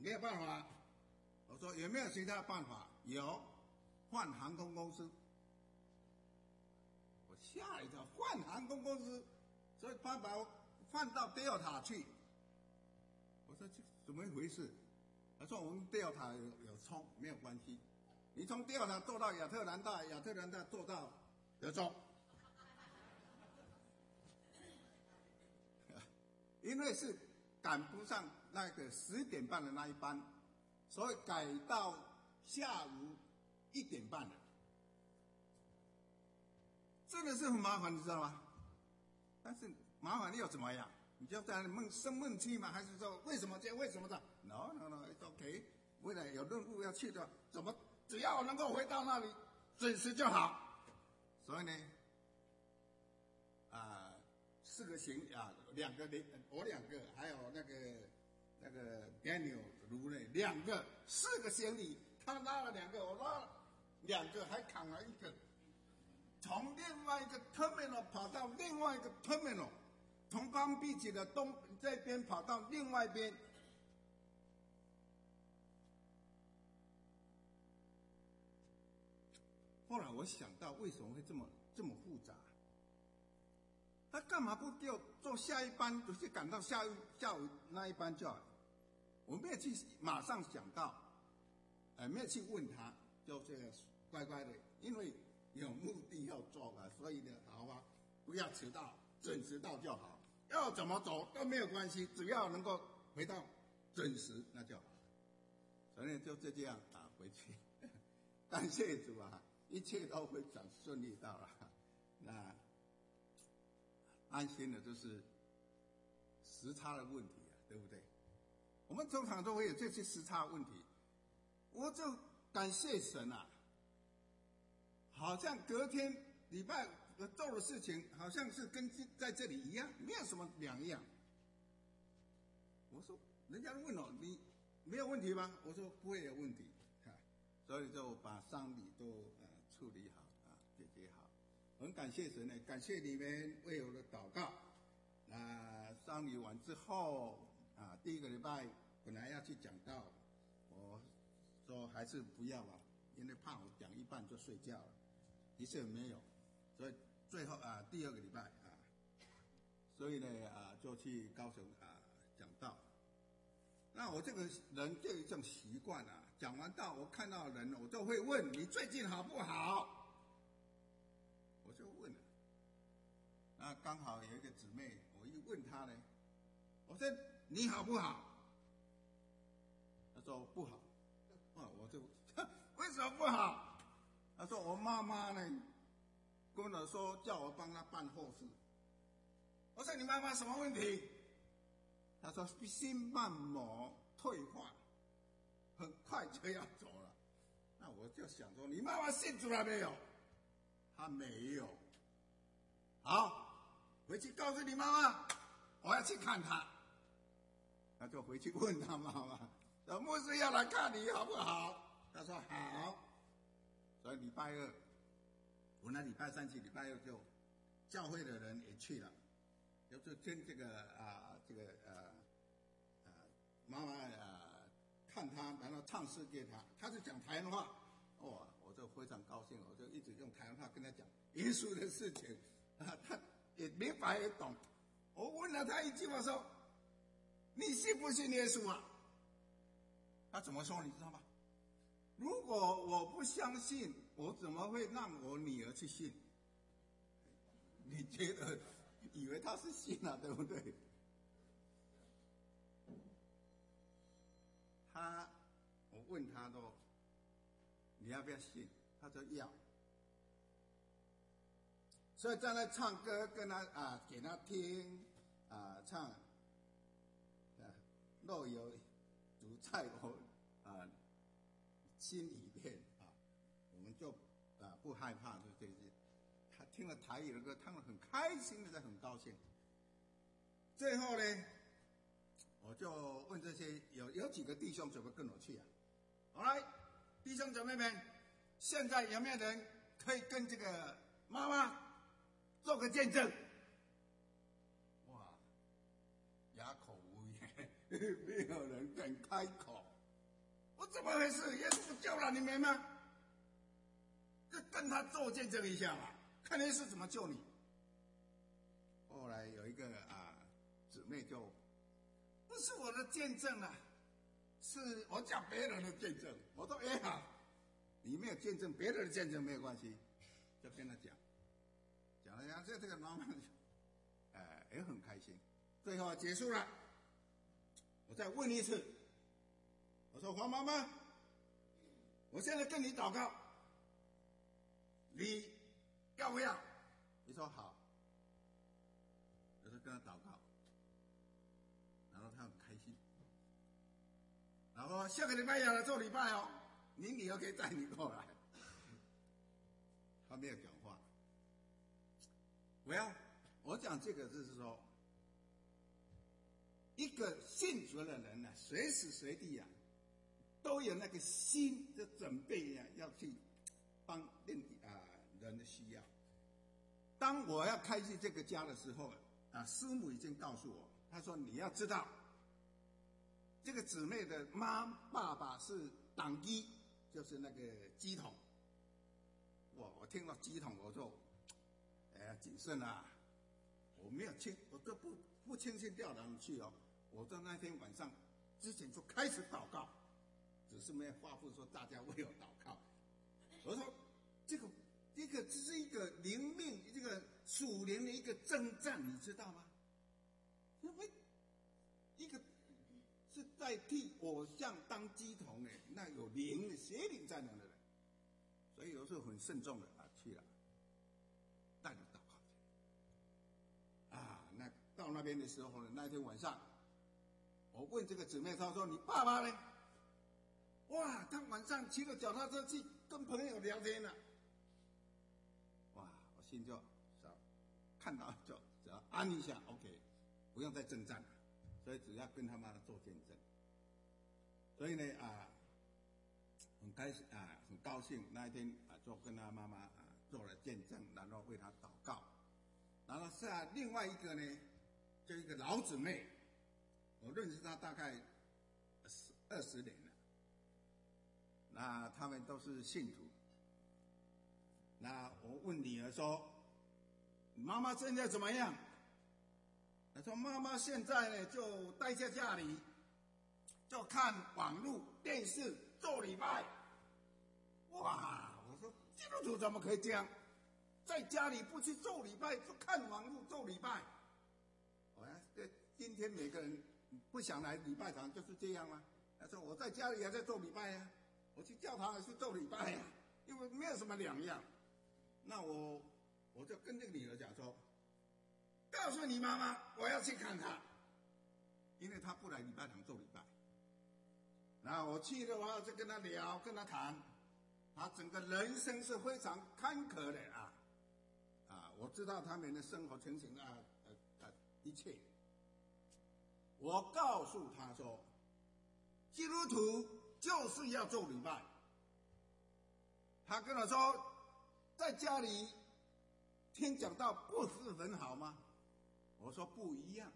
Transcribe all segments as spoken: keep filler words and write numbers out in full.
没有办法。我说有没有其他办法？有，换航空公司。我吓一跳，换航空公司，所以他把我换到 Delta 去。我说这怎么一回事？他说我们 Delta 有有冲，没有关系。你从 Delta 坐到亚特兰大，亚特兰大坐到德州。因为是赶不上那个十点半的那一班，所以改到下午一点半了。真的是很麻烦，你知道吗？但是麻烦又怎么样？你就在那闷生闷气吗？还是说为什么这样？为什么的 ？No no no，it's OK。未来有任务要去的，怎么只要能够回到那里准时就好。所以呢，啊、呃，四个行啊，两个我两个，还有那个那个 Daniel 卢呢两个，四个行李，他拉了两个，我拉了两个，还扛了一个。从另外一个 terminal 跑到另外一个 terminal， 从刚比起的东这边跑到另外一边。后来我想到，为什么会这么这么复杂？他干嘛不给我坐下一班，就是赶到下午下午那一班就好？我没有去马上想到，呃，没有去问他，就这个乖乖的，因为有目的要做嘛，所以呢，好吧，不要迟到，准时到就好。要怎么走都没有关系，只要能够回到准时那就好。所以就这样啊，回去，感谢主啊，一切都非常顺利到了。那安心的就是时差的问题啊，对不对？我们通常都会有这些时差问题，我就感谢神啊。好像隔天礼拜做的事情，好像是跟在这里一样，没有什么两样。我说，人家问我你没有问题吗？我说不会有问题，啊，所以就把丧礼都呃处理好啊，解决好。很感谢神呢，感谢你们为我的祷告。那丧礼完之后啊，第一个礼拜本来要去讲道，我说还是不要吧，因为怕我讲一半就睡觉了。的确没有，所以最后啊，第二个礼拜啊，所以呢啊，就去高雄啊讲道。那我这个人就有一种习惯啊，讲完道我看到人，我就会问你最近好不好？我就问了。那刚好有一个姊妹，我一问她呢，我说你好不好？她说不好。啊，我就为什么不好？他说我妈妈呢，跟我说叫我帮她办后事。我说你妈妈什么问题？他说心瓣膜退化，很快就要走了。那我就想说，你妈妈信主了没有？她没有。好，回去告诉你妈妈，我要去看她。他就回去问他妈妈，说牧师要来看你好不好？他说好。所以礼拜二，我那礼拜三去，礼拜二就教会的人也去了，就是跟这个啊、呃、这个呃呃妈妈啊看他，然后唱诗给他，他是讲台湾话，哦，我就非常高兴，我就一直用台湾话跟他讲耶稣的事情啊，他也明白也懂。我问了他一句话说：“你信不信耶稣啊？”他怎么说你知道吗？如果我不相信，我怎么会让我女儿去信？你觉得以为他是信了，对不对？他，我问他说，你要不要信？他说要。所以在那唱歌，跟他啊，给他听啊，唱啊，若有主在我啊心里面啊，我们就啊不害怕，就这些。他听了台语的歌，唱得很开心的，很高兴。最后呢，我就问这些有有几个弟兄姊妹跟我去啊？好来，弟兄姊妹们，现在有没有人可以跟这个妈妈做个见证？哇，哑口无言，没有人敢开口。 我怎么回事？耶稣救了你们吗？就跟他做见证一下嘛，看耶稣怎么救你。后来有一个啊姊妹就，不是我的见证啊，是我讲别人的见证。我说哎好，你没有见证，别人的见证没有关系，就跟他讲，讲了讲，这这个妈妈，呃也很开心。最后结束了，我再问一次，我说黄妈妈，我现在跟你祷告，你要不要？你说好，我就跟他祷告，然后他很开心，然后下个礼拜要来做礼拜哦，你女儿可以带你过来。他没有讲话。我要我讲这个就是说，一个信主的人呢、啊，随时随地啊，都有那个心的准备呀、啊，要去帮另啊人的需要。当我要开启这个家的时候啊，师母已经告诉我，她说你要知道，这个姊妹的妈爸爸是党基，就是那个鸡桶。我我听到鸡桶，我就哎呀谨慎啊，我没有轻，我都不不轻信掉哪里去哦。我在那天晚上之前就开始祷告，只是没有发布说大家为我祷告。我说这个这个只是一个灵命，这个属灵的一个征战，你知道吗？因为一个是在替偶像当鸡桶哎，那有灵的邪灵在那的人，所以有时候很慎重的啊去了，带着祷告去啊。那到那边的时候呢，那天晚上。我问这个姊妹，她说：“你爸爸呢？”哇，他晚上骑着脚踏车去跟朋友聊天了。哇，我心就看到就只要安一下 ，OK， 不用再征战了。所以只要跟他妈做见证。所以呢啊，很开心啊，很高兴那一天啊，就跟他妈妈啊做了见证，然后为他祷告。然后是啊，另外一个呢，就一个老姊妹。我认识他大概二十年了，那他们都是信徒。那我问女儿说：“妈妈现在怎么样？”她说：“妈妈现在呢，就待在家里，就看网络电视做礼拜。”哇！我说基督徒怎么可以这样？在家里不去做礼拜，就看网络做礼拜。我呀，这今天每个人。不想来礼拜堂就是这样吗？他说我在家里还在做礼拜呀、啊，我去教堂还是做礼拜呀、啊，因为没有什么两样。那我我就跟这个女儿讲说，告诉你妈妈，我要去看她，因为她不来礼拜堂做礼拜。那我去的话就跟她聊，跟她谈，她整个人生是非常坎坷的啊啊！我知道他们的生活情形啊呃呃一切。我告诉他说，基督徒就是要做礼拜。他跟我说，在家里听讲道不是很好吗？我说不一样。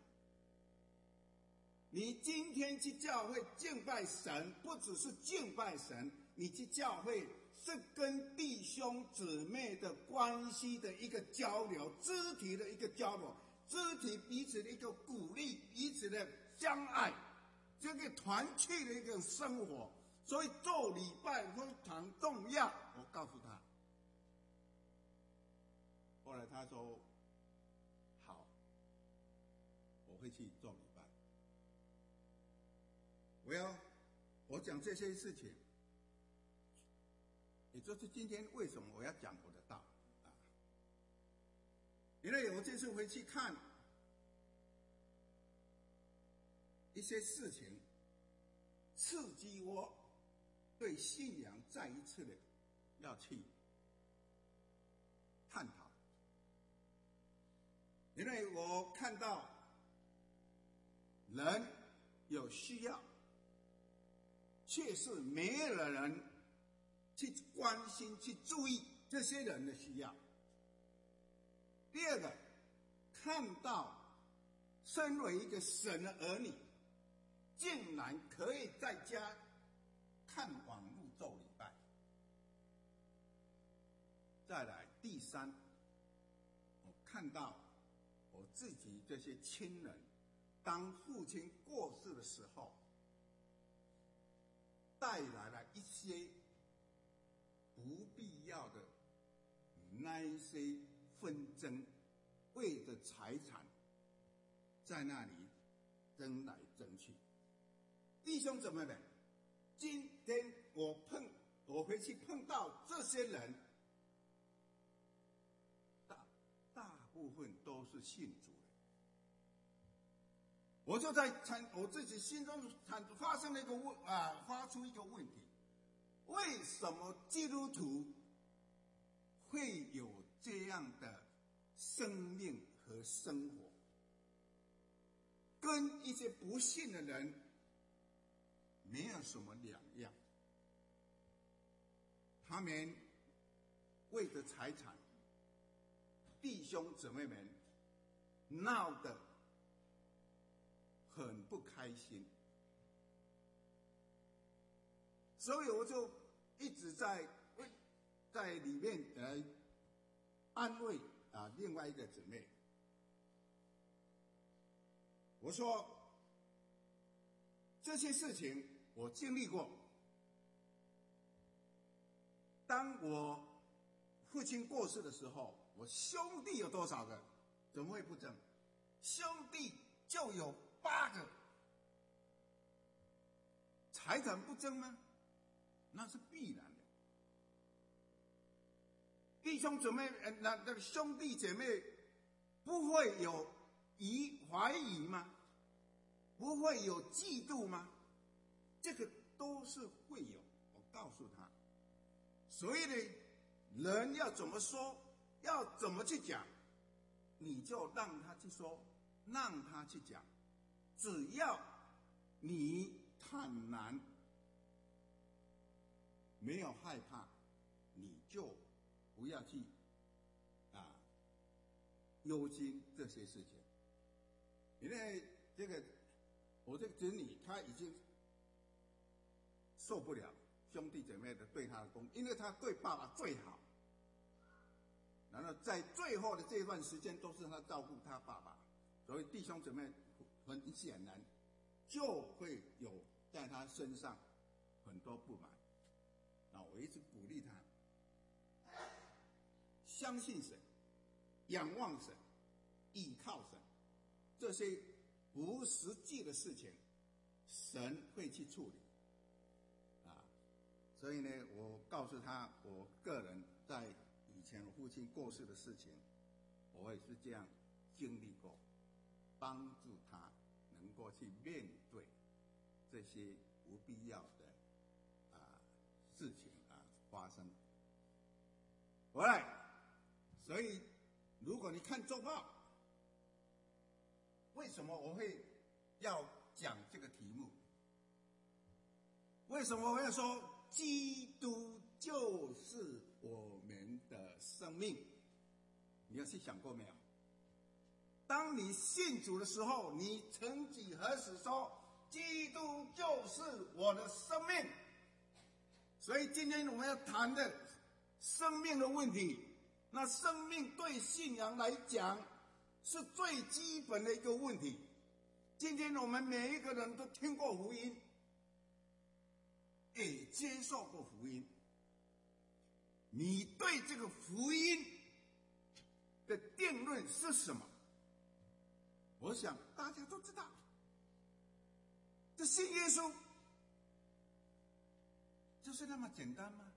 你今天去教会敬拜神，不只是敬拜神，你去教会是跟弟兄姊妹的关系的一个交流，肢体的一个交流。肢体彼此的一个鼓励，彼此的相爱，这个团契的一个生活，所以做礼拜非常重要。我告诉他，后来他说好，我会去做礼拜。我要我讲这些事情，也就是今天为什么我要讲我的道。因为我这次回去看一些事情，刺激我对信仰再一次的要去探讨。因为我看到人有需要，却是没有人去关心、去注意这些人的需要。第二个，看到身为一个神的儿女，竟然可以在家看网络做礼拜。再来第三，我看到我自己这些亲人，当父亲过世的时候，带来了一些不必要的那一些纷争，为着财产在那里争来争去。弟兄姊妹们，今天我碰我回去碰到这些人，大大部分都是信主的。我就在产我自己心中产发生了一个问啊，发出一个问题：为什么基督徒会有这样的生命和生活，跟一些不信的人没有什么两样？他们为着财产，弟兄姊妹们闹得很不开心，所以我就一直在在里面来安慰啊另外一个姊妹。我说这些事情我经历过。当我父亲过世的时候，我兄弟有多少个？怎么会不争？兄弟就有八个，财产不争吗？那是必然的。弟兄姊妹，呃，那那个兄弟姐妹不会有疑怀疑吗？不会有嫉妒吗？这个都是会有。我告诉他，所以呢，人要怎么说，要怎么去讲，你就让他去说，让他去讲。只要你坦然，没有害怕，你就不要去啊忧心这些事情。因为这个我这个子女他已经受不了兄弟姐妹的对他的攻，因为他对爸爸最好，然后在最后的这段时间都是他照顾他爸爸，所以弟兄姊妹很显然就会有在他身上很多不满。啊，我一直鼓励他相信神，仰望神，依靠神，这些不实际的事情神会去处理啊。所以呢，我告诉他，我个人在以前我父亲过世的事情，我也是这样经历过，帮助他能够去面对这些不必要的啊事情啊发生。回来，所以如果你看周报，为什么我会要讲这个题目？为什么我要说基督就是我们的生命？你有去想过没有？当你信主的时候，你曾几何时说基督就是我的生命？所以今天我们要谈的生命的问题，那生命对信仰来讲是最基本的一个问题。今天我们每一个人都听过福音，也接受过福音，你对这个福音的定论是什么？我想大家都知道，这信耶稣就是那么简单吗？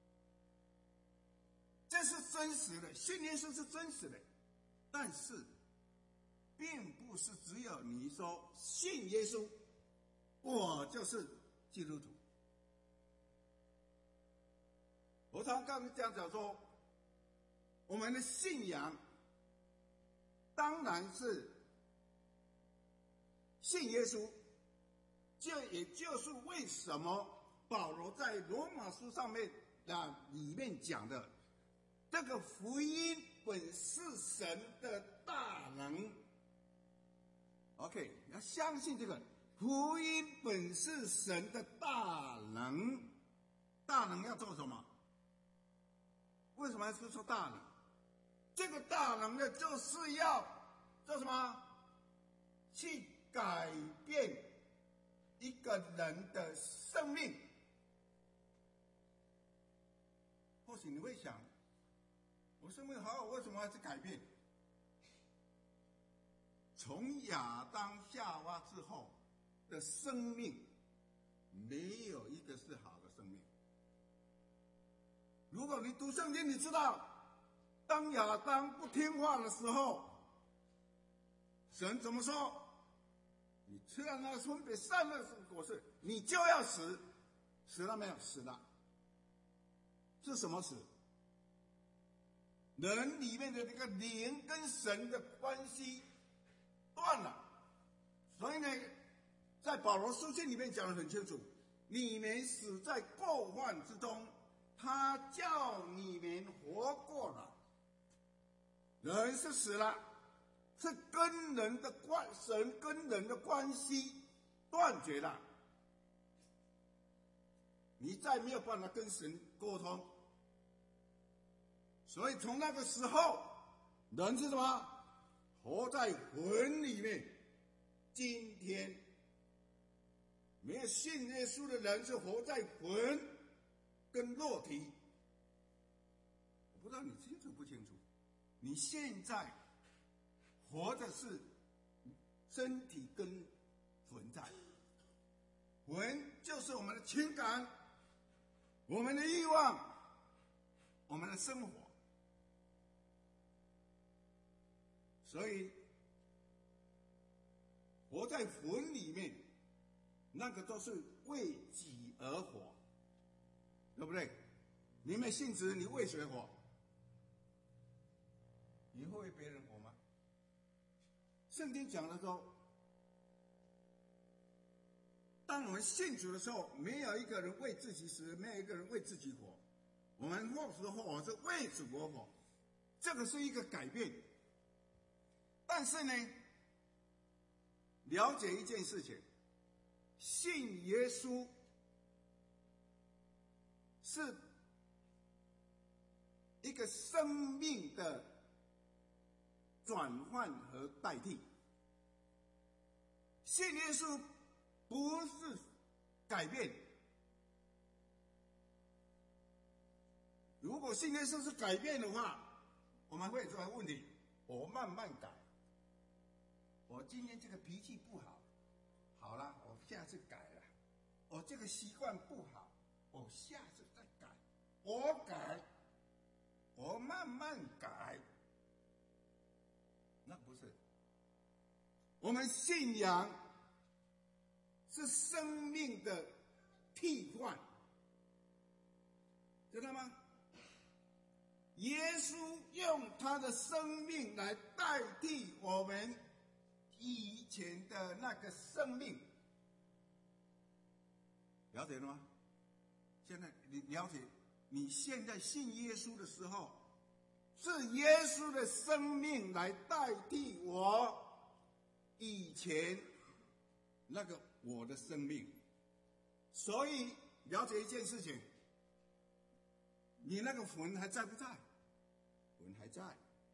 这是真实的，信耶稣是真实的，但是并不是只有你说信耶稣，我就是基督徒。我常常这样讲说，我们的信仰当然是信耶稣，这也就是为什么保罗在罗马书上面啊里面讲的，这个福音本是神的大能。OK， 要相信这个福音本是神的大能。 大能要做什么？为什么是说大能？这个大能呢，就是要做什么？去改变一个人的生命。或许你会想，我生命好好，为什么要去改变？从亚当夏娃之后的生命，没有一个是好的生命。如果你读圣经，你知道，当亚当不听话的时候，神怎么说？你吃了那个分别善恶树果实，你就要死。死了没有？死了。是什么死？人里面的这个灵跟神的关系断了。所以呢，在保罗书信里面讲得很清楚，你们死在过犯之中，他叫你们活过了。人是死了，是跟人的关神跟人的关系断绝了，你再没有办法跟神沟通。所以从那个时候，人是什么？活在魂里面。今天没有信耶稣的人是活在魂跟肉体。我不知道你清楚不清楚？你现在活的是身体跟魂在。魂就是我们的情感，我们的欲望，我们的生活。所以活在魂里面，那个都是为己而活，对不对？你没信主，你为谁活？你会为别人活吗？圣经讲的说，当我们信主的时候，没有一个人为自己死，没有一个人为自己活，我们或时活是为主而活，这个是一个改变。但是呢，了解一件事情，信耶稣是一个生命的转换和代替。信耶稣不是改变。如果信耶稣是改变的话，我们会出来问题：我慢慢改。我今天这个脾气不好，好了，我下次改了。我这个习惯不好，我下次再改。我改，我慢慢改。那不是。我们信仰是生命的替换，知道吗？耶稣用他的生命来代替我们以前的那个生命，了解了吗？现在你了解，你现在信耶稣的时候，是耶稣的生命来代替我以前那个我的生命。所以了解一件事情，你那个魂还在不在？魂还在。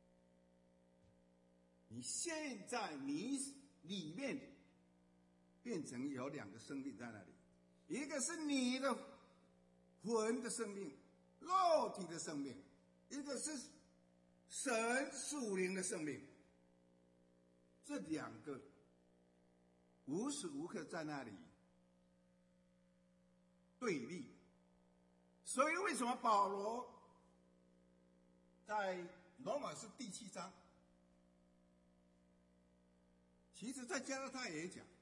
你现在你里面变成有两个生命在那里，一个是你的魂的生命，肉体的生命，一个是神属灵的生命。这两个无时无刻在那里对立。所以为什么保罗在罗马书第七章，其实在加拉太也讲，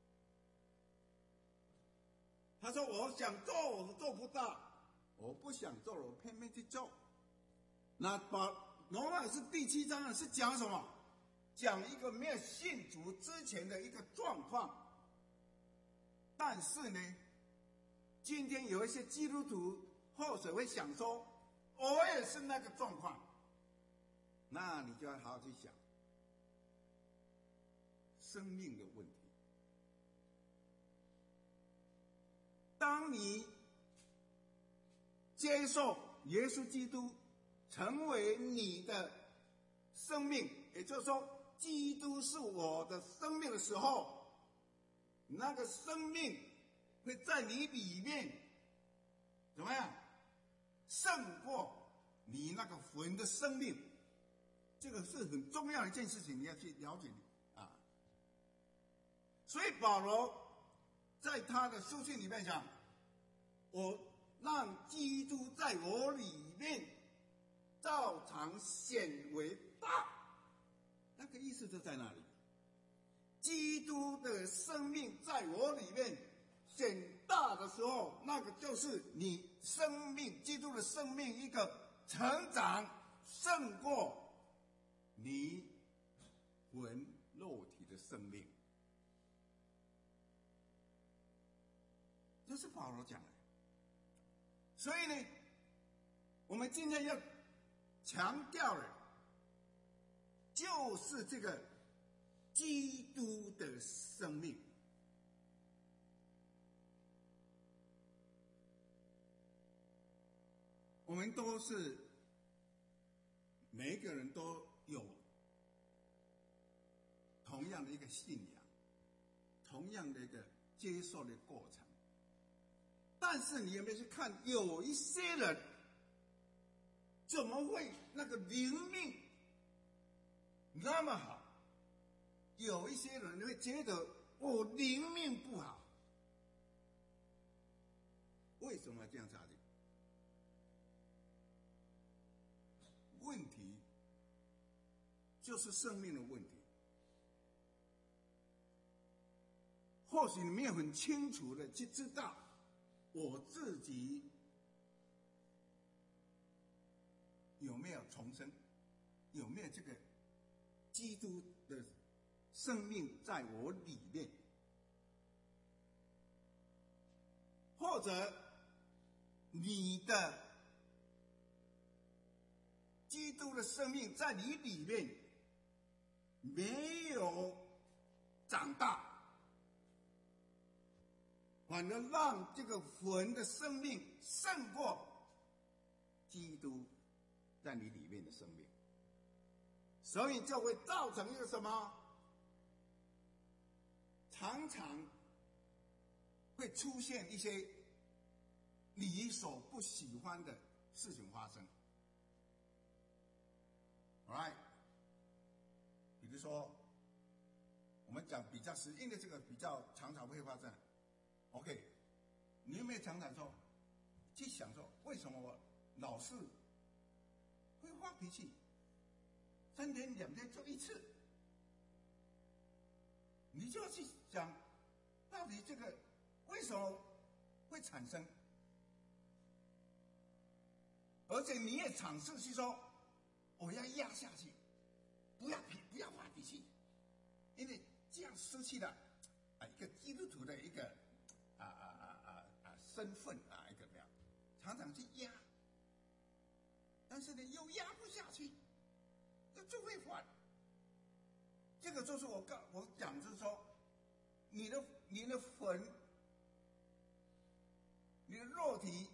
他说我想做我做不到，我不想做了我偏偏去做。那把罗马书第七章是讲什么？讲一个没有信主之前的一个状况。但是呢，今天有一些基督徒或者会想说，我也是那个状况，那你就要好好去想生命的问题。当你接受耶稣基督成为你的生命，也就是说，基督是我的生命的时候，那个生命会在你里面怎么样胜过你那个魂的生命。这个是很重要的一件事情，你要去了解啊。所以保罗在他的书信里面讲，我让基督在我里面照常显为大，那个意思就在那里。基督的生命在我里面显大的时候，那个就是你生命，基督的生命一个成长，胜过你魂肉体的生命。这是保罗讲的。所以呢，我们今天要强调的就是这个基督的生命。我们都是每一个人都有同样的一个信仰，同样的一个接受的过程。但是你有没有去看，有一些人怎么会那个灵命那么好？有一些人会觉得我灵命不好，为什么这样查的？问题就是生命的问题。或许你没有很清楚的去知道我自己有没有重生，有没有这个基督的生命在我里面，或者你的基督的生命在你里面没有长大，反而让这个魂的生命胜过基督在你里面的生命，所以就会造成一个什么？常常会出现一些你所不喜欢的事情发生。Alright， 比如说，我们讲比较实，因为这个比较常常会发生。OK， 你有没有常常说，去想说，为什么我老是会发脾气？三天两天就一次，你就要去想，到底这个为什么会产生？而且你也尝试去说，我要压下去，不要脾，不要发脾气，因为这样失去了啊一个基督徒的一个啊啊啊啊啊身份啊一个这样，常常去压，但是呢又压不下去，这就会反。这个就是我告我讲，就是说，你的你的魂，你的肉体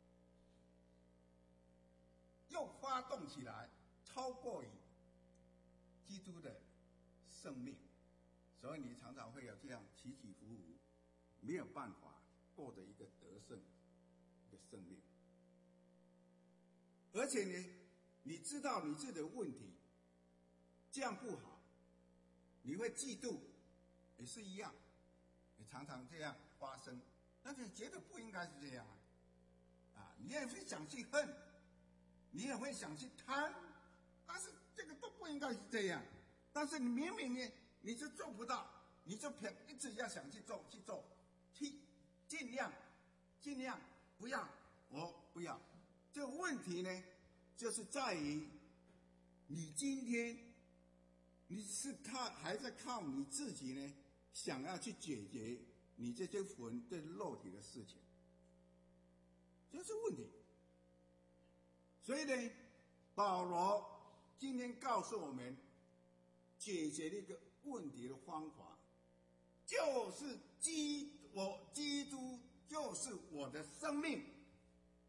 又发动起来，超过于基督的生命，所以你常常会有这样起起伏伏，没有办法过的一个得胜的生命。而且呢，你知道你自己的问题，这样不好，你会嫉妒，也是一样，也常常这样发生，但是觉得不应该是这样啊，啊，你也会想去恨，你也会想去贪，但是这个都不应该是这样。但是你明明呢，你就做不到，你就偏一直要想去做，去做，去尽量尽量不要，我不要。这个问题呢，就是在于你今天你是靠还在靠你自己呢，想要去解决你这些魂对肉体的事情，这是问题。所以呢，保罗今天告诉我们，解决的一个问题的方法，就是基我基督就是我的生命，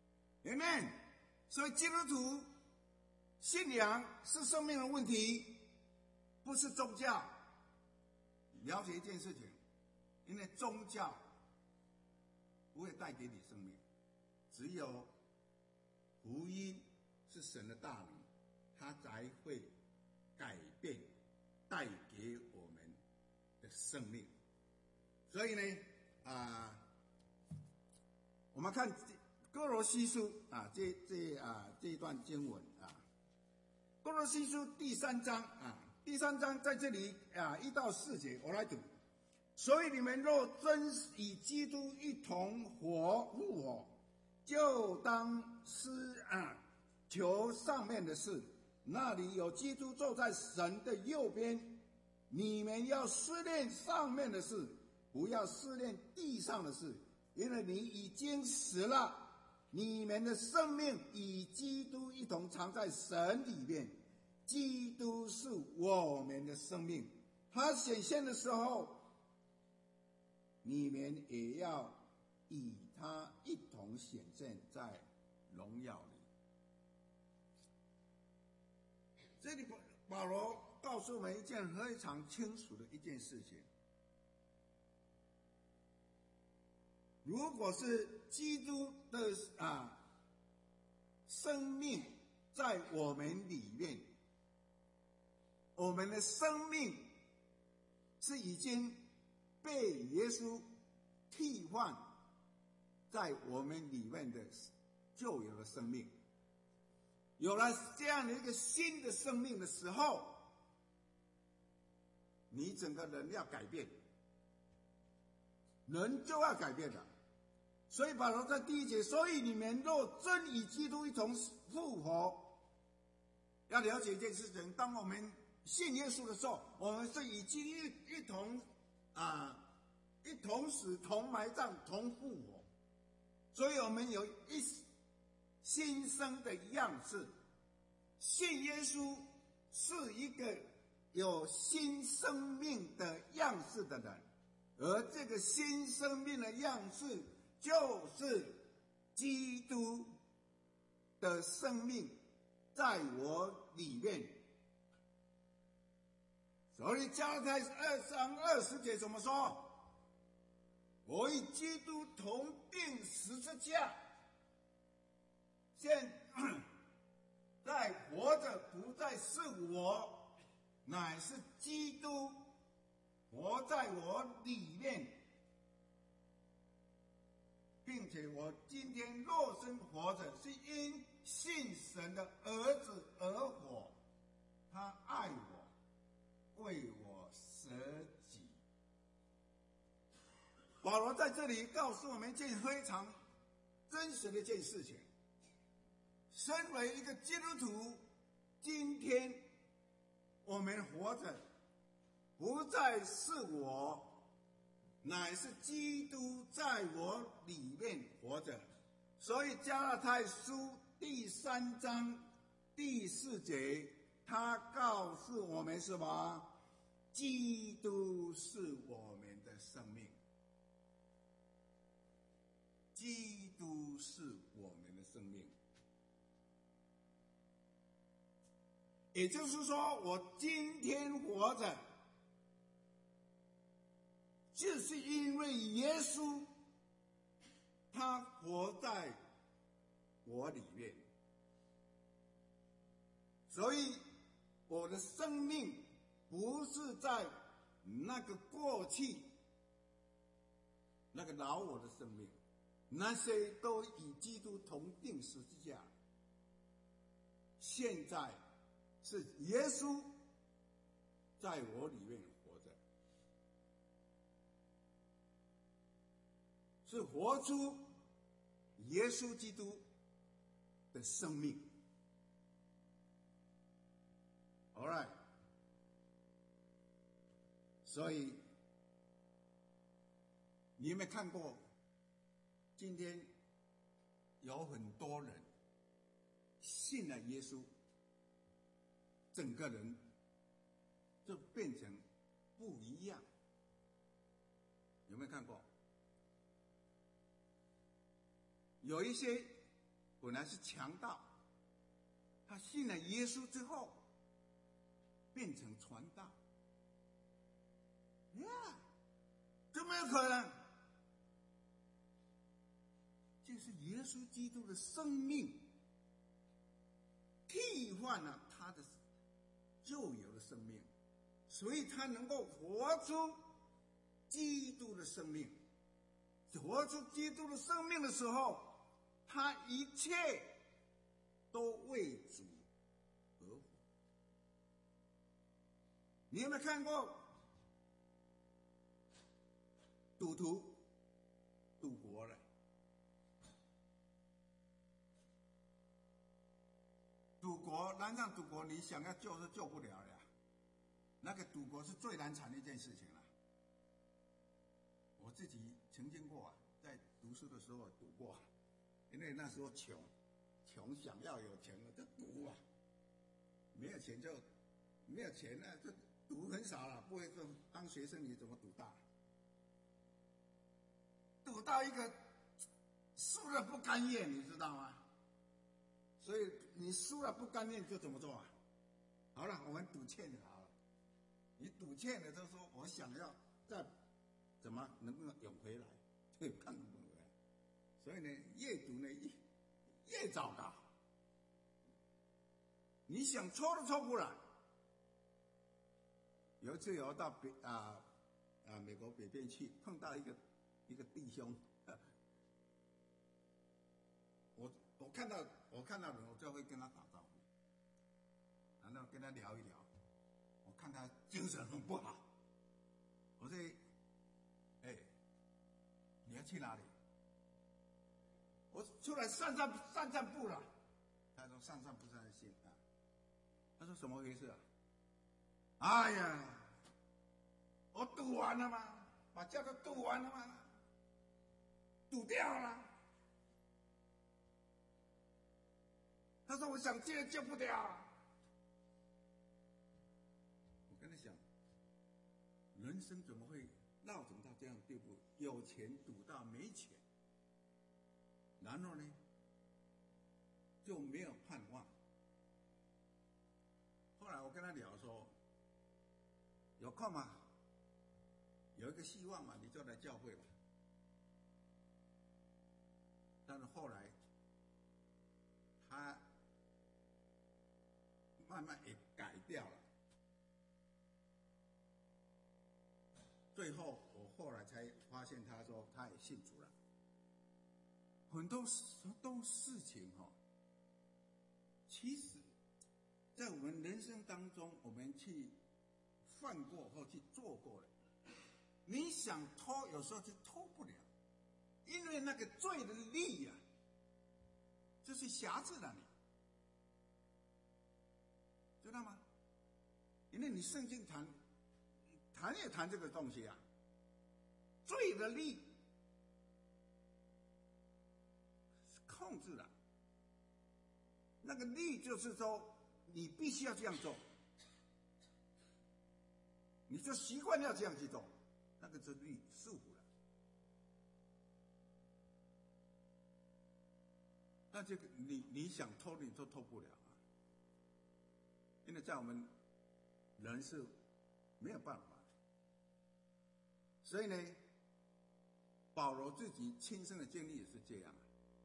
Amen。所以基督徒信仰是生命的问题，不是宗教。了解一件事情，因为宗教不会带给你生命，只有福音是神的大能，它才会改变带给我们的生命。所以呢，啊、呃，我们看哥罗西书啊，这这啊这一段经文啊，哥罗西书第三章啊，第三章在这里啊一到四节，我来读。所以你们若真与基督一同活复活，就当思啊求上面的事，那里有基督坐在神的右边。你们要思念上面的事，不要思念地上的事，因为你已经死了。你们的生命与基督一同藏在神里面，基督是我们的生命。他显现的时候，你们也要与他一同显现在荣耀里。这里保罗告诉我们一件非常清楚的一件事情：如果是基督的啊生命在我们里面，我们的生命是已经被耶稣替换在我们里面的旧有的生命。有了这样的一个新的生命的时候，你整个人要改变，人就要改变了。所以保罗在第一节，所以你们若真与基督一同复活，要了解一件事情：当我们信耶稣的时候，我们是与基督一同啊，一同死、同埋葬、同复活。所以我们有一新生的样式。信耶稣是一个有新生命的样式的人，而这个新生命的样式就是基督的生命在我里面。所以加拉太二章二十节怎么说？我与基督同钉十字架，现在活着不再是我，乃是基督活在我里面，并且我今天肉身活着，是因信神的儿子而活。他爱我，为我舍己。保罗在这里告诉我们一件非常真实的一件事情：身为一个基督徒，今天我们活着不再是我，乃是基督在我里面活着。所以加拉太书第三章第四节，他告诉我们什么？基督是我们的生命，基督是我们的生命。也就是说，我今天活着，就是因为耶稣他活在我里面，所以我的生命不是在那个过去那个老我的生命，那些都与基督同钉十字架。现在是耶稣在我里面活着，是活出耶稣基督的生命。All right， 所以你有没有看过？今天有很多人信了耶稣，整个人就变成不一样。有没有看过？有一些本来是强盗，他信了耶稣之后，变成传道。呀，怎么有可能？就是耶稣基督的生命替换了他的旧有的生命，所以他能够活出基督的生命。活出基督的生命的时候，他一切都为主而活。你有没有看过赌徒赌博了？赌国，难让赌国，你想要救是救不了的呀。那个赌国是最难缠的一件事情了。我自己曾经过啊，在读书的时候赌过，因为那时候穷，穷想要有钱了就赌啊，没有钱就没有钱了就赌很少了，不会说当学生你怎么赌大？赌到一个输了不甘愿，你知道吗？所以你输了不甘愿就怎么做啊？好了，我们赌欠就好了。你赌欠了就说我想要再怎么能不能涌回来，就看能不能回来。所以呢，越赌呢越越糟糕。你想抽都抽不来。有一次我到北啊啊美国北边去，碰到一个一个弟兄，我我看到我看到人，我就会跟他打招呼，然后跟他聊一聊。我看他精神很不好，我说：“哎，你要去哪里？”我出来散散散散步了。他说：“散散步散心啊。”他说：“怎么回事啊？”哎呀，我赌完了吗？把家都赌完了吗？赌掉了。他说：“我想戒戒不掉。”我跟他讲，人生怎么会闹腾到这样的地步？有钱赌到没钱，然后呢，就没有盼望。后来我跟他聊说，有空嘛，有一个希望嘛，你就来教会吧。但是后来，他慢慢也改掉了。最后，我后来才发现，他说他也信主了。很多很多事情哦，其实，在我们人生当中，我们去犯过或去做过的，你想脱，有时候就脱不了，因为那个罪的力呀、啊，就是辖制了你，知道吗？因为你圣经谈谈也谈这个东西啊，罪的力控制了，那个力就是说你必须要这样做，你就习惯要这样去做，那个是力束缚了。那这个你你想脱你都脱不了啊，因为在我们人是没有办法。所以呢，保罗自己亲身的经历也是这样，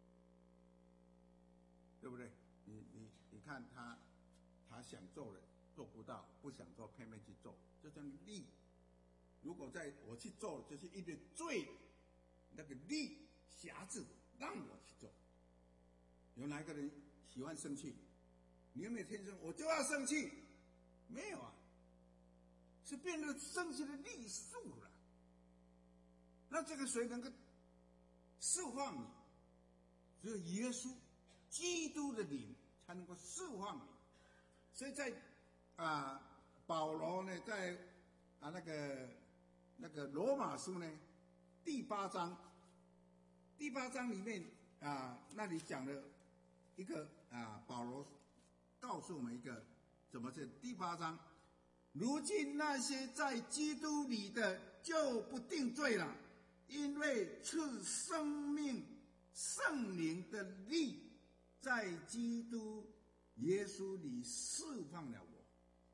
对不对？你你你看他，他想做的做不到，不想做偏偏去做，这叫力。如果在我去做，就是因为罪那个力辖制让我去做。有哪一个人喜欢生气？你有没有天生我就要生气？没有啊，是变成生气的力束了。那这个谁能够释放你？只有耶稣基督的灵才能够释放你。所以在啊保罗呢，在啊那个那个罗马书呢第八章，第八章里面啊那里讲了一个啊保罗告诉我们一个怎么是第八章，如今那些在基督里的就不定罪了。因为赐生命圣灵的力在基督耶稣里释放了我。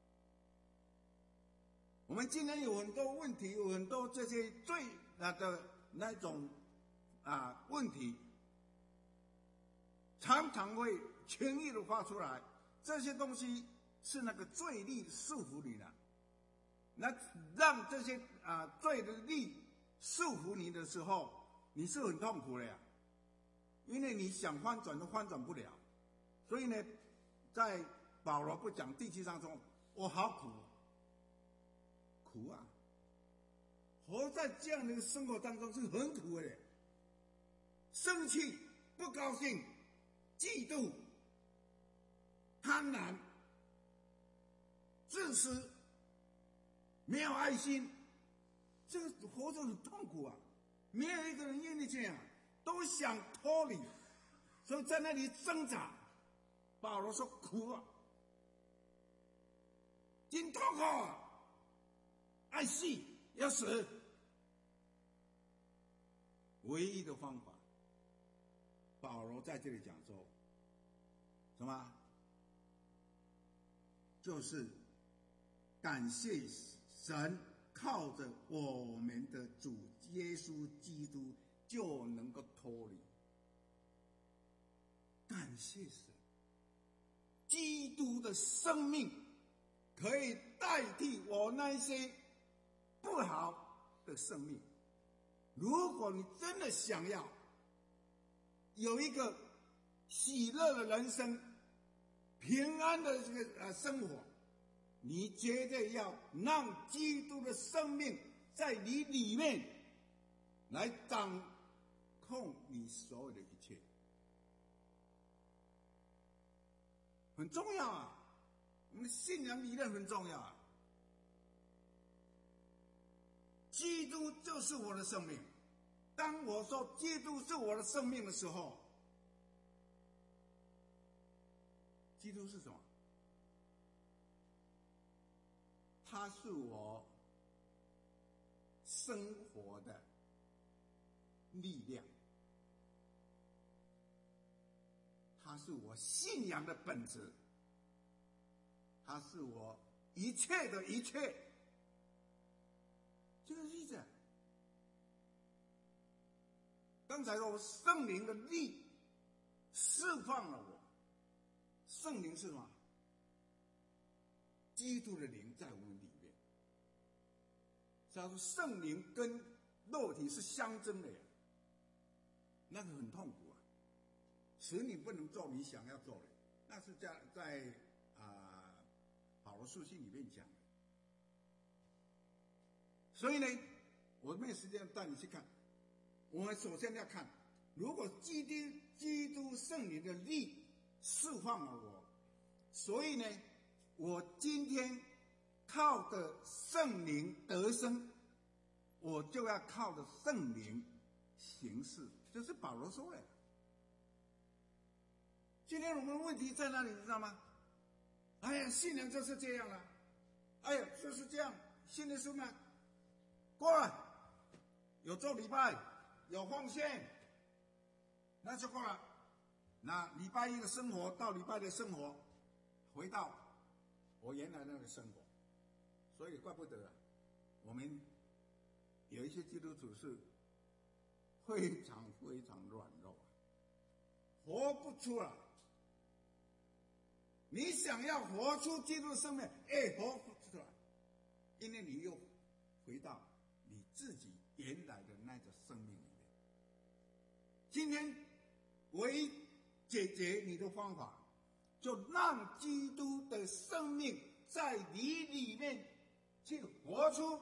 我们今天有很多问题，有很多这些罪啊的那种啊问题，常常会轻易的发出来。这些东西是那个罪力束缚你的，那让这些啊罪的力束缚你的时候，你是很痛苦的呀，因为你想翻转都翻转不了。所以呢，在保罗不讲第七章中，我好苦，苦啊！活在这样的一个生活当中是很苦的，生气、不高兴、嫉妒、贪婪、自私、没有爱心，这个活着很痛苦啊！没有一个人愿意这样，都想脱离，所以在那里挣扎。保罗说：“苦啊，真痛苦啊，爱死要死。”唯一的方法，保罗在这里讲说，什么？就是感谢神，靠着我们的主耶稣基督就能够脱离。感谢神，基督的生命可以代替我那些不好的生命。如果你真的想要有一个喜乐的人生，平安的这个呃生活，你绝对要让基督的生命在你里面来掌控你所有的一切，很重要啊！我们的信仰理念很重要啊！基督就是我的生命。当我说基督是我的生命的时候，基督是什么？他是我生活的力量，他是我信仰的本质，他是我一切的一切，这个意思。刚才说圣灵的力释放了我，圣灵是什么？基督的灵在我们里面。他说圣灵跟肉体是相争的呀，那个很痛苦啊，使你不能做你想要做的。那是在在啊保罗书信里面讲的。所以呢，我没有时间带你去看。我们首先要看，如果基督基督圣灵的力释放了我，所以呢，我今天靠着圣灵得生，我就要靠着圣灵行事，这是保罗说的。今天我们问题在哪里，你知道吗？哎呀，信仰就是这样了、啊，哎呀，就是这样，信的是吗？过来，有做礼拜。有奉献，那就够了。那礼拜一的生活到礼拜的生活，回到我原来那个生活，所以怪不得、啊、我们有一些基督徒是非常非常软弱，活不出来。你想要活出基督的生命，哎，活不出来，因为你又回到你自己原来的那个生命里面。今天唯一解决你的方法，就让基督的生命在你里面去活出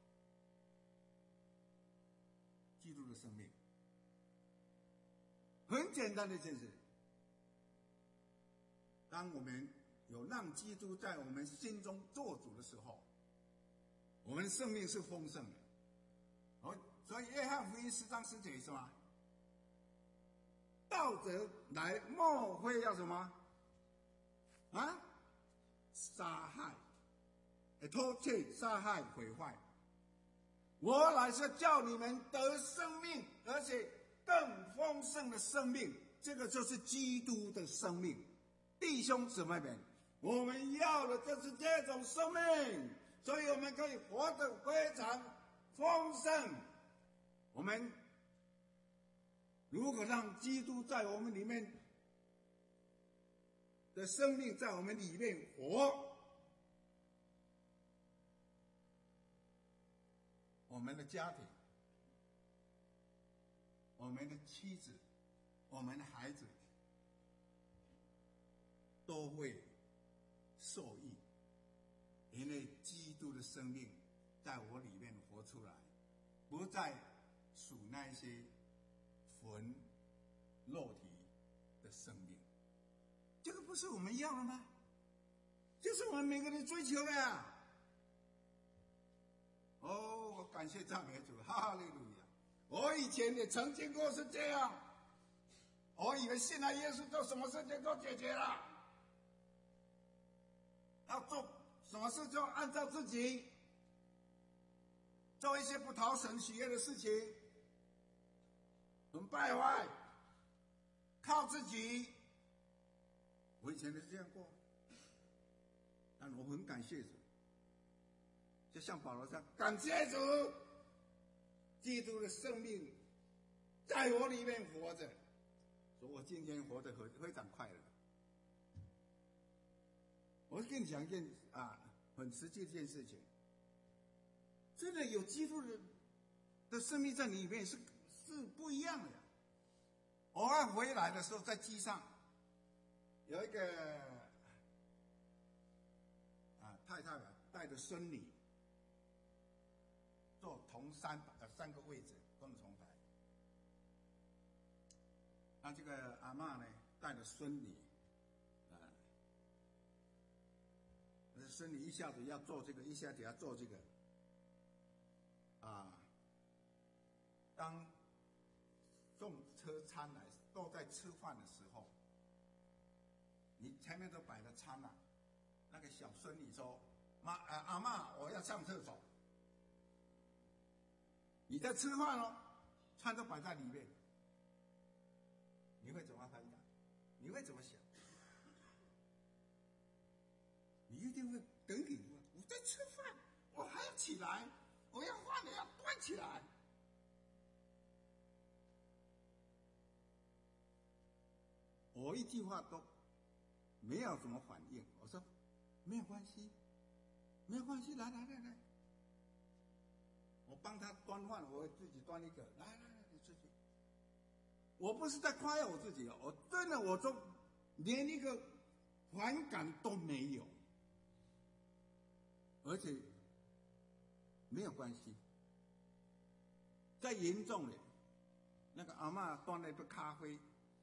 基督的生命。很简单的一件事，当我们有让基督在我们心中做主的时候，我们生命是丰盛的。哦，所以约翰福音十章十节是吗？盗贼来，莫非要什么？啊？杀害、偷窃、杀害、毁坏。我乃是叫你们得生命，而且更丰盛的生命。 这个就是基督的生命。弟兄姊妹们，我们要的就是这种生命，所以我们可以活得非常丰盛。我们如果让基督在我们里面的生命在我们里面活，我们的家庭，我们的妻子，我们的孩子都会受益，因为基督的生命在我里面活出来，不再属那些魂肉体的生命。这个不是我们要的吗？这是我们每个人追求的呀。哦，我感谢赞美主，哈利路亚！我以前也曾经过是这样，我以为信了耶稣，做什么事情都解决了，要做什么事就按照自己做一些不讨神喜悦的事情，很败坏，靠自己。我以前是这样过，但我很感谢主，就像保罗这样，感谢主，基督的生命在我里面活着，所以我今天活得很非常快乐。我跟你讲一件啊很实际的一件事情，真的有基督的的生命在里面是是不一样的。偶尔回来的时候，在机上有一个啊太太啊带着孙女坐同三呃三个位置跟着同台，那这个阿嬷呢带着孙女，啊，那孙女一下子要做这个，一下子要做这个，啊，当送车餐来都在吃饭的时候，你前面都摆了餐了，那个小孙女说：“妈，呃，阿嬷，我要上厕所。”你在吃饭哦，餐都摆在里面，你会怎么反感？你会怎么想？你一定会耿耿于怀。我在吃饭，我还要起来，我要饭了要端起来。我一句话都没有什么反应，我说没有关系，没有关系，来来来来。我帮他端饭，我自己端一个，来来来，你自己。我不是在夸耀我自己哦，我真的我都连一个反感都没有，而且没有关系。再严重的，那个阿嬷端了一杯咖啡，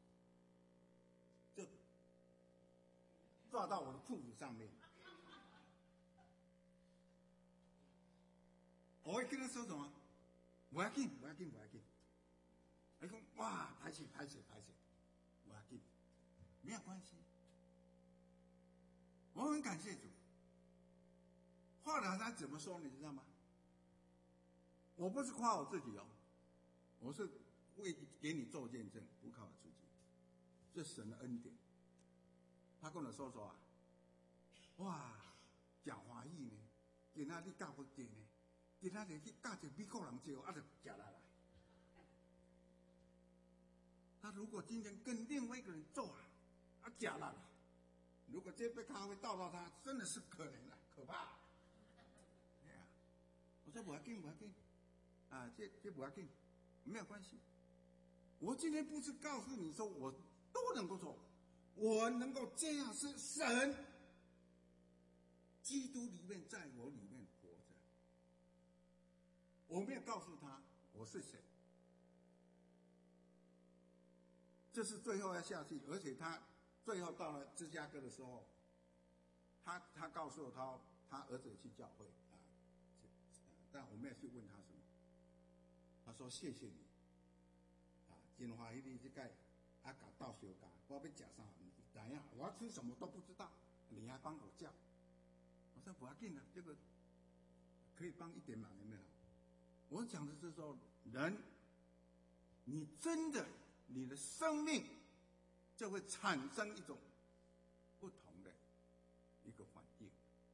就抓到我的裤子上面。我会跟他说什么？不要紧，不要紧，不要紧。他说：“哇，拍起，拍起，拍起，不要紧，没有关系。”我很感谢主。后来他怎么说，你知道吗？我不是夸我自己哦，我是为给你做见证，不靠我自己，这神的恩典。他跟我说说啊，哇，讲华语呢，今仔你教福建呢。今仔日去教一个美国人招，啊就吃来来。他如果今天跟另外一个人做啊，啊吃来来。如果这杯咖啡倒到他，真的是可怜了，可怕。Yeah. 我说不要紧，不要紧，啊，这这不要紧，没有关系。我今天不是告诉你说我都能够做，我能够这样是神，基督里面在我里面。我没有告诉他我是谁，这是最后要下去，而且他最后到了芝加哥的时候，他他告诉我他他儿子去教会啊，但我没有去问他什么，他说谢谢你，啊，金华一粒这个啊搞到修改，我要吃啥怎样，我要吃什么都不知道，你还帮我叫，我说不要紧啊，这个可以帮一点忙有没有？我讲的是说，人，你真的，你的生命就会产生一种不同的一个反应。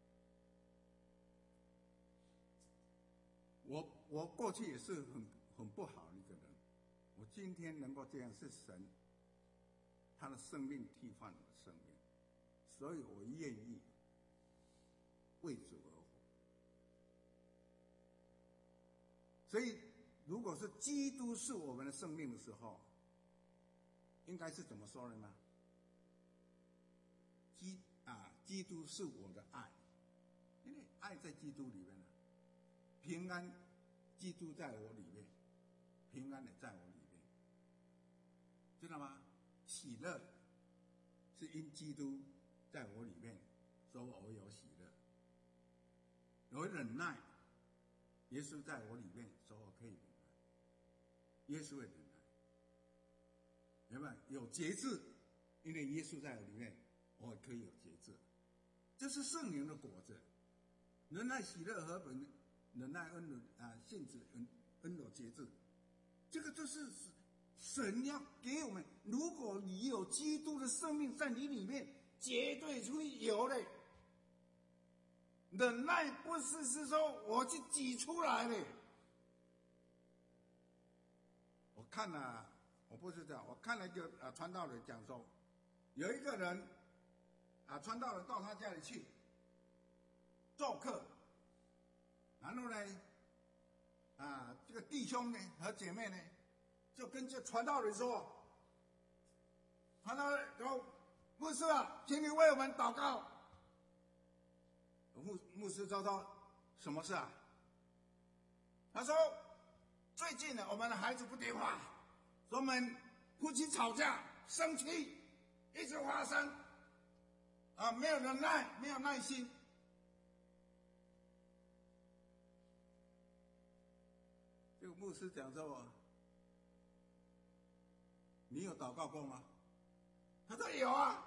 我我过去也是很很不好的一个人，我今天能够这样是神他的生命替换我的生命，所以我愿意为主而活。所以如果是基督是我们的生命的时候，应该是怎么说呢？基啊，基督是我的爱，因为爱在基督里面呢，平安，基督在我里面，平安也在我里面，知道吗？喜乐是因基督在我里面，所以我有喜乐。有忍耐，耶稣在我里面，所以我可以忍耐。耶稣也忍耐，明白？有节制，因为耶稣在我里面，我也可以有节制。这是圣灵的果子，忍耐、喜乐、和平、忍耐、恩柔啊，信子、恩恩柔、节制，这个就是神要给我们。如果你有基督的生命在你里面，绝对会有的。忍耐不是是说我去挤出来的。我看了、啊，我不是这样，我看了一个啊传道人讲说，有一个人啊传道人到他家里去做客，然后呢啊这个弟兄呢和姐妹呢就跟这传道人说，传道人说，牧师啊，请你为我们祷告。牧牧师说说什么事啊？他说最近呢，我们的孩子不听话，说我们夫妻吵架、生气，一直发生，啊，没有忍耐，没有耐心。这个牧师讲说，你有祷告过吗？他说有啊。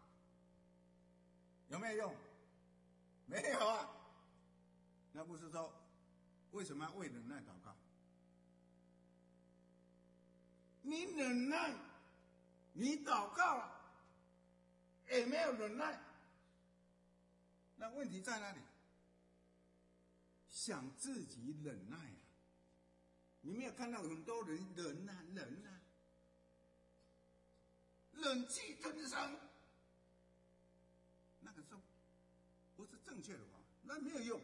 有没有用？没有啊。那牧师说，为什么要为忍耐祷告？你忍耐，你祷告了，也没有忍耐，那问题在哪里？想自己忍耐啊！你没有看到很多人忍啊忍啊，忍气吞声，那个时候不是正确的话，那没有用。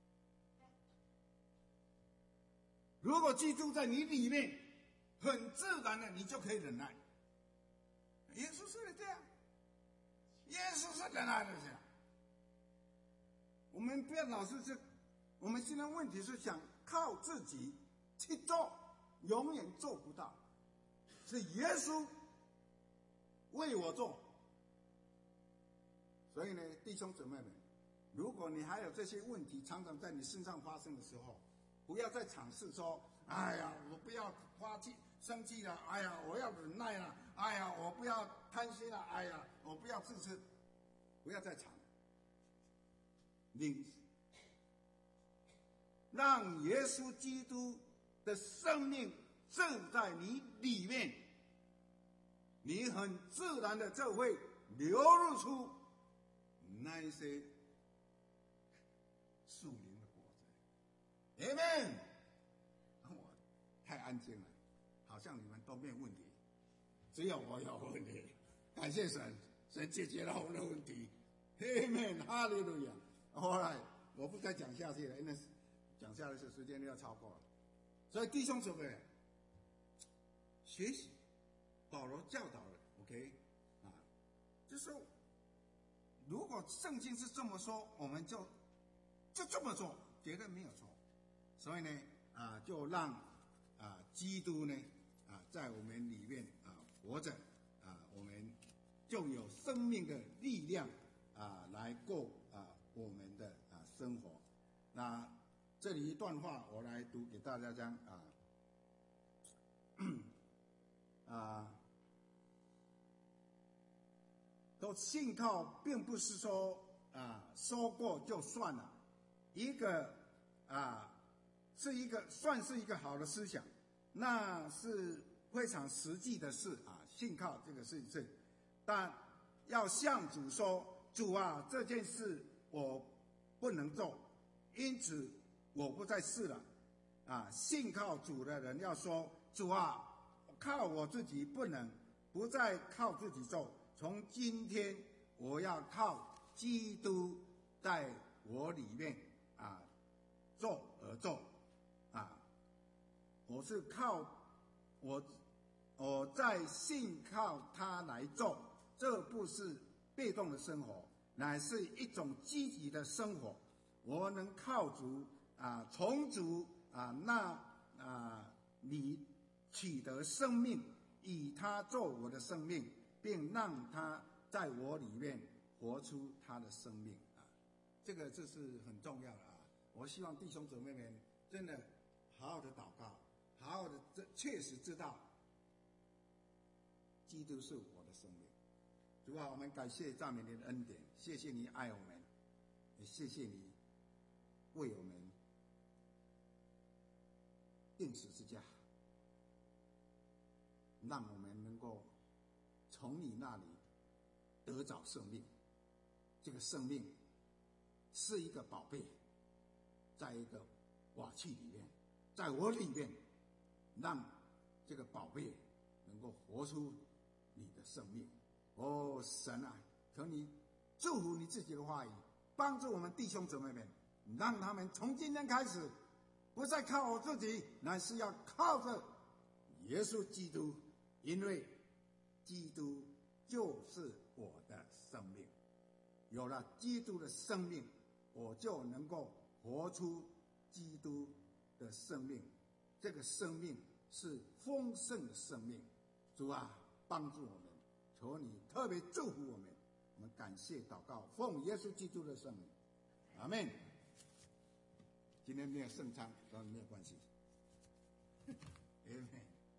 如果基督在你里面，很自然的，你就可以忍耐。耶稣是这样，耶稣是忍耐的这样。我们不要老是是，我们现在问题是想靠自己去做，永远做不到。是耶稣为我做。所以呢，弟兄姊妹们，如果你还有这些问题常常在你身上发生的时候，不要再尝试说，哎呀，我不要发气生气了，哎呀，我要忍耐了，哎呀，我不要贪心了，哎呀，我不要自私，不要再尝。你让耶稣基督的生命住在你里面，你很自然的就会流露出那一些属灵的果子。Amen。我太安静了，好像你们都没有问题，只有我有问题。感谢神，神解决了我们的问题。Amen， 哈利路亚。后来我不再讲下去了，因为讲下去时间要超过了。所以弟兄姊妹，学习保罗教导了 ，OK 啊，就是说，如果圣经是这么说，我们就就这么做，绝对没有错。所以呢，啊，就让啊基督呢啊在我们里面啊活着啊，我们就有生命的力量啊来过啊我们的啊生活。那这里一段话，我来读给大家讲啊啊，都信靠并不是说啊说过就算了，一个啊。是一个算是一个好的思想，那是非常实际的事啊。信靠这个事情， 但要向主说：主啊，这件事我不能做，因此我不再试了。啊，信靠主的人要说：主啊，靠我自己不能，不再靠自己做。从今天我要靠基督在我里面啊做而做啊，我是靠我我在信靠他来做，这不是被动的生活，乃是一种积极的生活。我能靠主啊，从主啊那啊里取得生命，以他做我的生命，并让他在我里面活出他的生命啊！这个这是很重要的啊！我希望弟兄姊妹们真的好好的祷告，好好的确实知道，基督是我的生命。主啊，我们感谢赞美你的恩典，谢谢你爱我们，也谢谢你为我们钉十字架，让我们能够从你那里得着生命。这个生命是一个宝贝，在一个瓦器里面，在我里面，让这个宝贝能够活出你的生命。哦，神啊，求你祝福你自己的话语，帮助我们弟兄姊妹们，让他们从今天开始不再靠我自己，乃是要靠着耶稣基督，因为基督就是我的生命。有了基督的生命，我就能够活出基督的生命。这个生命是丰盛的生命。主啊，帮助我们，求你特别祝福我们。我们感谢祷告，奉耶稣基督的圣名，阿们。今天没有圣餐，跟没有关系。阿们。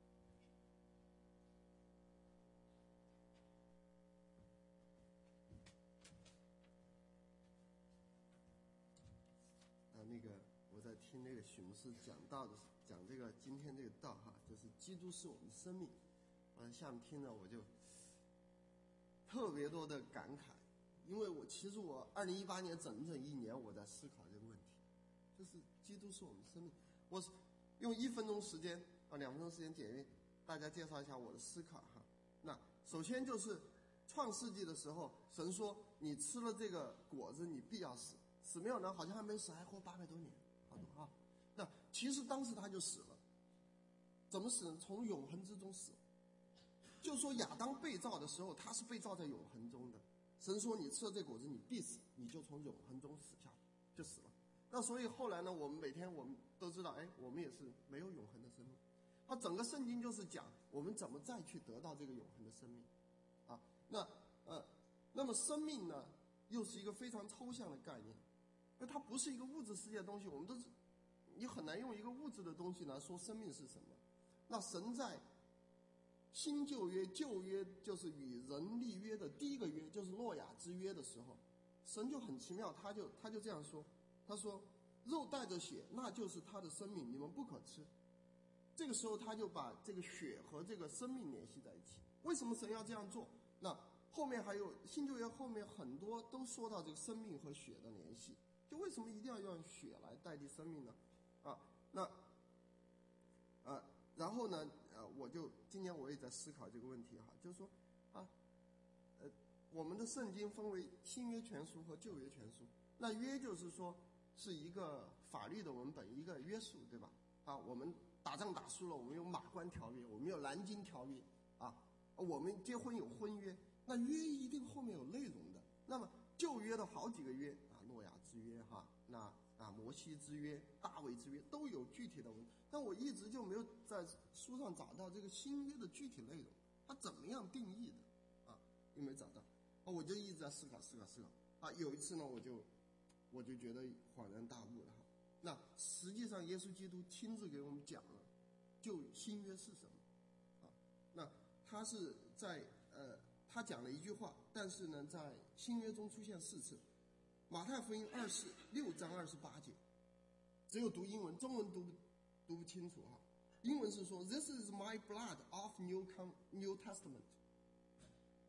那个我在听那个许牧师讲道的，讲这个今天这个道哈，就是基督是我们的生命。我在下面听了，我就特别多的感慨，因为我其实我二零一八年整整一年我在思考这个问题，就是基督是我们的生命。我用一分钟时间啊，两分钟时间简约大家介绍一下我的思考哈。那首先就是创世纪的时候，神说你吃了这个果子，你必要死。死没有呢？好像还没死，还活八百多年，好多啊。那其实当时他就死了，怎么死呢？从永恒之中死。就说亚当被造的时候，他是被造在永恒中的。神说你吃了这果子，你必死，你就从永恒中死下，就死了。那所以后来呢，我们每天我们都知道，哎，我们也是没有永恒的生命。他整个圣经就是讲我们怎么再去得到这个永恒的生命，啊，那呃，那么生命呢，又是一个非常抽象的概念。因为它不是一个物质世界的东西，我们都是，你很难用一个物质的东西来说生命是什么。那神在新旧约，旧约就是与人立约的第一个约，就是诺亚之约的时候，神就很奇妙，他就他就这样说，他说肉带着血，那就是他的生命，你们不可吃。这个时候他就把这个血和这个生命联系在一起。为什么神要这样做？那后面还有新旧约后面很多都说到这个生命和血的联系。就为什么一定要用血来代替生命呢？啊，那，呃，然后呢，呃，我就今年我也在思考这个问题哈，就是说，啊，呃，我们的圣经分为新约全书和旧约全书。那约就是说是一个法律的文本，一个约束，对吧？啊，我们打仗打输了，我们有马关条约，我们有南京条约，啊，我们结婚有婚约。那约一定后面有内容的。那么旧约的好几个约。诺亚之约哈，那啊摩西之约、大卫之约都有具体的文，但我一直就没有在书上找到这个新约的具体内容，它怎么样定义的啊？又没找到，啊，我就一直在思考思考思考啊。有一次呢，我就我就觉得恍然大悟了哈。那实际上耶稣基督亲自给我们讲了，就新约是什么啊？那他是在呃他讲了一句话，但是呢，在新约中出现四次。马太福音二十六章二十八节，只有读英文，中文读不读不清楚哈。英文是说 ，This is my blood of new New Testament。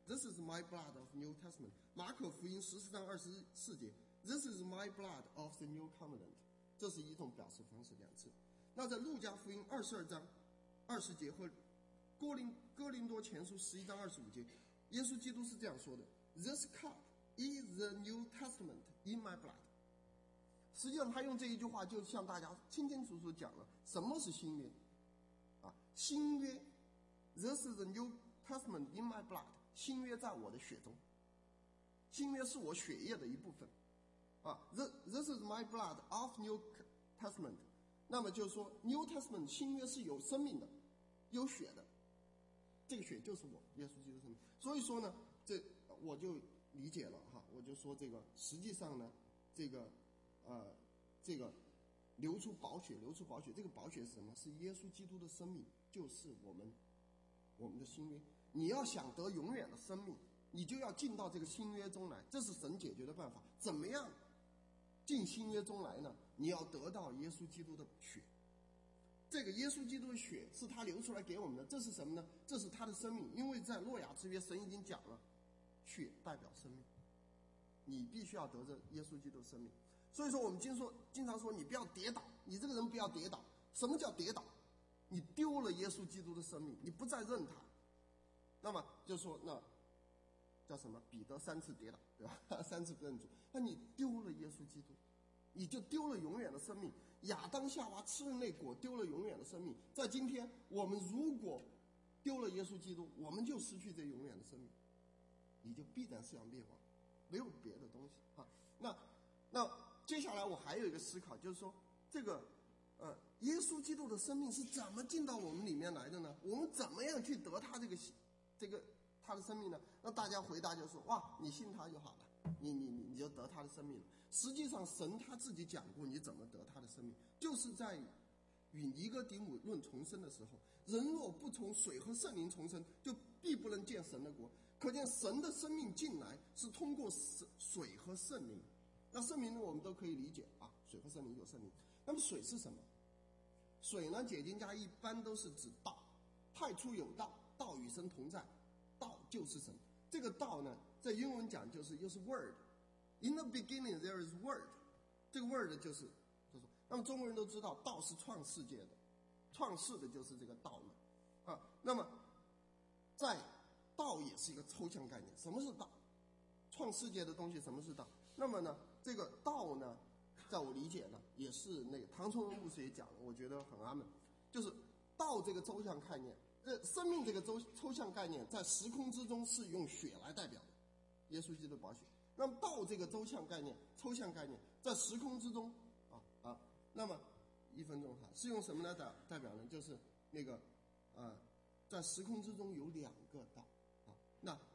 This is my blood of New Testament。马可福音十四章二十四节 ，This is my blood of the New Covenant。这是一种表示方式，两次。那在路加福音二十二章二十节和哥林哥林多前书十一章二十五节，耶稣基督是这样说的 ：This cup is the New Testament in my blood。实际上，他用这一句话就向大家清清楚楚讲了什么是新约啊，新约 ，This is the New Testament in my blood。新约在我的血中，新约是我血液的一部分啊。This This is my blood of New Testament。那么就是说 ，New Testament 新约是有生命的，有血的，这个血就是我耶稣基督生命。所以说呢，这我就理解了哈，我就说这个实际上呢，这个呃这个流出宝血，流出宝血，这个宝血是什么？是耶稣基督的生命，就是我们我们的新约。你要想得永远的生命，你就要进到这个新约中来，这是神解决的办法。怎么样进新约中来呢？你要得到耶稣基督的血，这个耶稣基督的血是他流出来给我们的，这是什么呢？这是他的生命。因为在诺亚之约，神已经讲了，血代表生命，你必须要得着耶稣基督的生命。所以说，我们经说经常说，你不要跌倒，你这个人不要跌倒。什么叫跌倒？你丢了耶稣基督的生命，你不再认他。那么就说那叫什么？彼得三次跌倒，对吧？三次不认主，那你丢了耶稣基督，你就丢了永远的生命。亚当夏娃吃了那果，丢了永远的生命。在今天，我们如果丢了耶稣基督，我们就失去这永远的生命，你就必然是要灭亡，没有别的东西啊。那那接下来我还有一个思考，就是说这个呃，耶稣基督的生命是怎么进到我们里面来的呢？我们怎么样去得他这个这个他的生命呢？那大家回答就是说，哇，你信他就好了，你你你你就得他的生命了。实际上，神他自己讲过，你怎么得他的生命，就是在与尼哥底母论重生的时候，人若不从水和圣灵重生，就必不能见神的国。可见神的生命进来是通过水和圣灵。那圣灵呢，我们都可以理解啊，水和圣灵有圣灵。那么水是什么？水呢，解经家一般都是指道，太初有道，道与神同在，道就是神。这个道呢，在英文讲就是又是 word。In the beginning there is word， 这个 word 就是就是，那么中国人都知道，道是创世界的，创世的就是这个道嘛，啊，那么在道也是一个抽象概念，什么是道？创世界的东西，什么是道？那么呢，这个道呢，在我理解呢，也是那个唐崇荣牧师也讲了，我觉得很阿门，就是道这个抽象概念，呃，生命这个抽抽象概念，在时空之中是用血来代表的，耶稣基督的宝血。那么道这个抽象概念，抽象概念在时空之中啊啊，那么一分钟哈，是用什么来代代表呢？就是那个呃，在时空之中有两个道啊，那